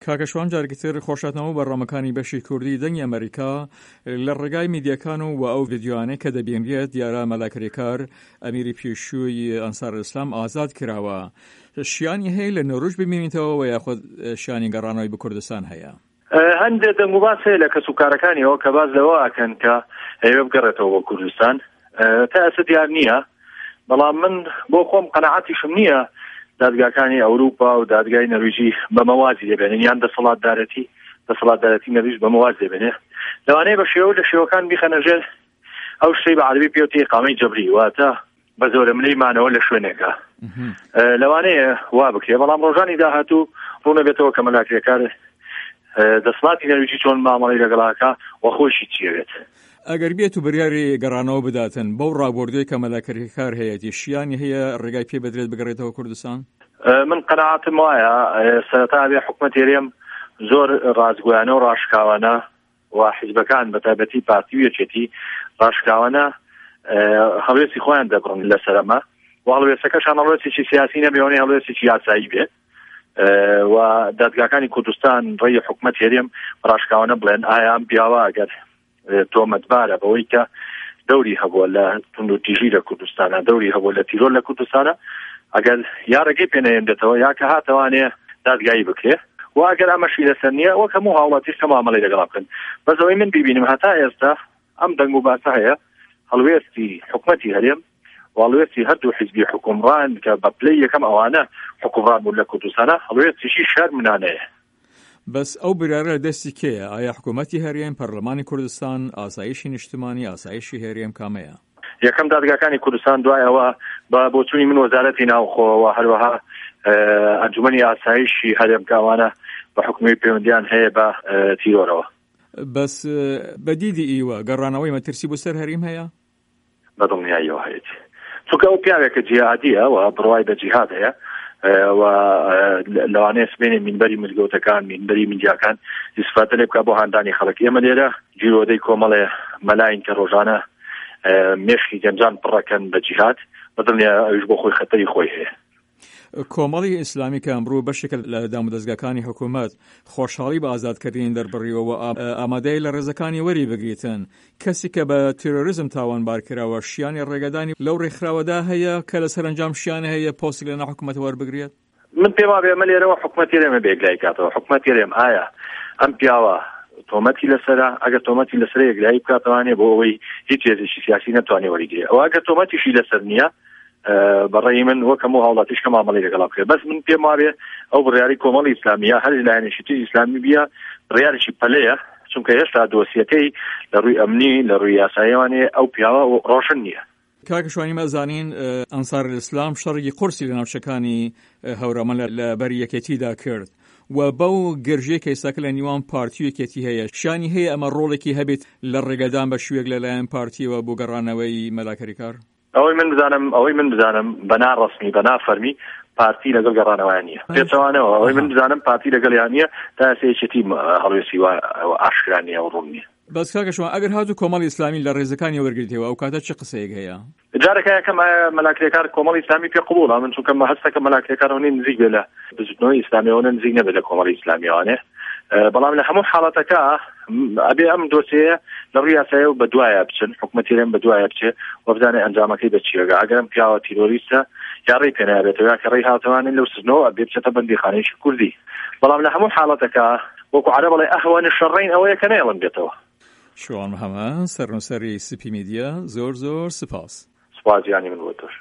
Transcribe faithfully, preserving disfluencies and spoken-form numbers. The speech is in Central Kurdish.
کاکەشوان جارگیتر خۆشاتنەوە بەڕامەکانی بەشی کوردی دەنگی ئەمریکا لە ڕێگای میدیاکان و ئەو ڤیدیۆانەی کە دەبینرێت دیارە مەلاکەریکار ئەمیری پێشووی ئەنسار ئیسلام ئازاد کراوە. شیانی هەیە لە نۆروژ ببینیتەوە و یاخود شیانی گەڕانەوەی بە کوردستان هەیە؟ هەندێک دەنگ و باس هەیە لە کەسوکارەکانیەوە کە باز لەوە ئەکەن کە ئەوێ بگەڕێتەوە بۆ کوردستان. تا ئێستا دیار نییە، بەڵام من بۆ خۆم قەناعەتیشم نییە دادگاکانی ئەوروپا و دادگای نەرویجی بە مەوازی دەبێنن، یان دەسەڵاتدارەتی دەسەڵاتدارەتی نەرویج بە مەواز دەبێنێ. لەوانەیە بە شێوە لە شێوەکان بیخەنە ژێر ئەو شتەی بە عەرەبی پێوتێ ئیقامەی جەبری، واتە بە زۆرە ملەی مانەوە لە شوێنێکە. لەوانەیە وا بکرێ، بەڵام ڕۆژانی داهاتوو ڕوونە بێتەوە کە مەلاکەریکار دەسەڵاتی نەرویجی چۆن مامەڵەی لەگەڵاکە و خۆشی چیەوێت. ئەگەر بێت و بڕیاری گەڕانەوە بداتن بەو ڕابردووی کە مەلاکەریکار هەیەی شیانی هەیە ڕێگای پێ بدرێت بگەڕێتەوە کوردستان؟ من قەناعەتم وایە سەرەتا بێ حکومەت هێرێم زۆر ڕازگویانە و ڕاشکاوانە و حیزبەکان بەتایبەتی پارتی و یەکێتی ڕاشکاوانە هەڵوێستی خۆیان دەبڕن لەسەرەمە و هەڵوێستەکەشان هەڵوێستێکی سیاسی نەبێ، هەڵوێستێکی یاسایی بێ و دادگاکانی کوردستان ڕێی حکومەت هێرێم ڕاشکاوانە بڵێن ئایا ئەم پیاوە ئەگەر تۆمەتبارە بەوەی کە دەوری هەبووە لە تونند و تیژی لە کوردستانە، دەوری هەبووە لە تیرۆر لە کوردستانە، ئەگەر یا ڕێگەی پێنەهێنرێتەوە یا کە هاتەوانێ دادگایی بکرێ و ئەگەر ئەمەشی لەسەر نییە وەک هەموو هاوڵاتیش کە مامەڵەی لەگەڵا بکەن. بەزەوەی من بیبینم هەتا ئێستا ئەم دەنگ و باسە هەیە هەڵوێستی حکومەتی هەرێم و هەڵوێستی هەردوو حیزبی حکومڕان کە بە پلەی یەکەم ئەوانە حکومڕان بوون لە کوردستانە هەڵوێستیشی شەرمنانەیە. بەس ئەو برارە لە دەستی کێیە؟ ئایا حکوومەتی هەرێم، پەرلەمانی کوردستان، ئاسایشی نیشتمانی، ئاسایشی هەرێم کامەیە؟ یەکەم دادگاکانی کوردستان دوایەوە بە بۆچوونی من وەزارەتی ناوخۆوە هەروەها ئەنجومەنی ئاسایشی هەرێم کاوانە بە حکومی پەیوەندیان هەیە بە تیرۆرەوە. بەس بەدیدی ئیوە گەڕانەوەی مەترسی بۆ سەر هەریم هەیە؟ بەدڵنیاییەوە هەیە، چونکە ئەو پیاوێکە جیهادیە و بڕوای بە جیهاد هەیە و لەوانەیە سبێنێ مینبەری مزگەوتەکان مینبەری میدیاکان ئیسفادە لێ بکات بۆ هاندانی خەڵک. ئێمە لێرە جیرۆدەی کۆمەڵێ مەلاین کە ڕۆژانە مێشکی گەنجان پڕەکەن بە جیهاد، بەدڵنیە ئەویش بۆ خۆی خەتەری خۆی هەیە. کۆمەڵی ئیسلامی کە ئەمڕۆ بەشێک لە دامودەستگاکانی حکوومەت خۆشحاڵی بە ئازادکردنی دەربڕیەوە ئامادەی لە ڕێزەکانی وەری بگریتن، کەسی کە بە تیرۆریزم تاوانبار کراوە شیانی ڕێگەدانی لەو ڕێکخراوەدا هەیە کە لە سەرنجام شیانە هەیە پۆستی لە ناو حکوومەت وەربگرێت؟ من پێم وابێ ئەمە لێرەوە حکوومەت هێرێمە بێگلای کاتەوە. حکوومەت هێرێم ئایا ئەم پیاوە تۆمەتی لەسەرە؟ ئەگەر تۆمەتی لەسەر یەکلایی بکاتەوانێ بۆ ئەوەی هیچ هێزێکی سیاسی نەتوانێ وەریگرێت، ئەوە ئەگەر تۆمەتیشی لەسەر نییە بەڕێی من وەک هەموو هاوڵاتیش کە مامەڵەی لەگەڵا بکرێت. بەس من پێم وابێ ئەو بڕیاری کۆمەڵی ئیسلامیە هەر لایەنێکی ئیسلامی بیە بڕیارێکی پەلەیە، چونکە هێشتا دۆسیەکەی لە ڕووی ئەمنی لە ڕووی یاساییوانێ ئەو پیاوە ڕۆشن نییە. کاکەشوانی مەزانین ئەنسار ئیسلام شەڕێکی قورسی لە ناوچەکانی هەورامان لە بەری یەکێتیدا کرد و بەو گرژەیە کە ئێستاکە لە نیوان پارتی و یەکێتی هەیە، شانی هەیە ئەمە ڕۆڵێکی هەبێت لە ڕێگەدان بە شوێک لەلایەن پارتیەوە بۆ گەڕانەوەی مەلاکەریکار؟ ئەوەی من بزانم ئەوەی من بزانم بەنا ڕسمی بەنا فەرمی پارتی لەگەڵ گەڕانەوەیان نییە. پێچەوانەوە ئەوەی من بزانم پارتی لەگەڵ یان نییە، تا سێچێتی هەڵوێستی و ئاشکرانی ئەو ڕوون نییە. بەس کاکەشوان ئەگەر هاتوو کۆمەڵی ئیسلامی لە ڕێزەکانی وەرگرتەوە ئەو کاتە چه قسەیەک هەیە؟ جارێکە یەکەم مەلاکەریکار کۆمەڵی ئیسلامی پێ قبوڵە، من چونکە هەستەکە مەلاکەریکارەوە نزیک بێ لە بزوتنەوەی ئیسلامیەوە نزیک نەبێت لە کۆمەڵی ئیسلامیەوانێ، بەڵام لە هەموو حاڵەتەکە ئەبێ ئەم دۆسیەیە لە ڕووی یاساییە و بەدوایە بچن، حکوومەتی هێرێم بەدوایە بچێ و بزانێ ئەنجامەکەی بە چیەگە. ئەگەر پیاوە تیرۆریستە یا ڕێی پێ نایبێتەوە یا کە ڕێی هاتەوانێت لەو سزنەوە ئەبێ بچێتە بەندیخانەیەکی کوردی، بەڵام لە هەموو حاڵەتەکە وەکو عەرەب بڵێ ئەهوەن الشەڕەین ئەوەیە کە نەیەڵن بێتەوە. شوان محەممەد، سەرنووسەری سپی میدیا، زۆر زۆر سپاس. سپاس یانی من بۆ تۆش.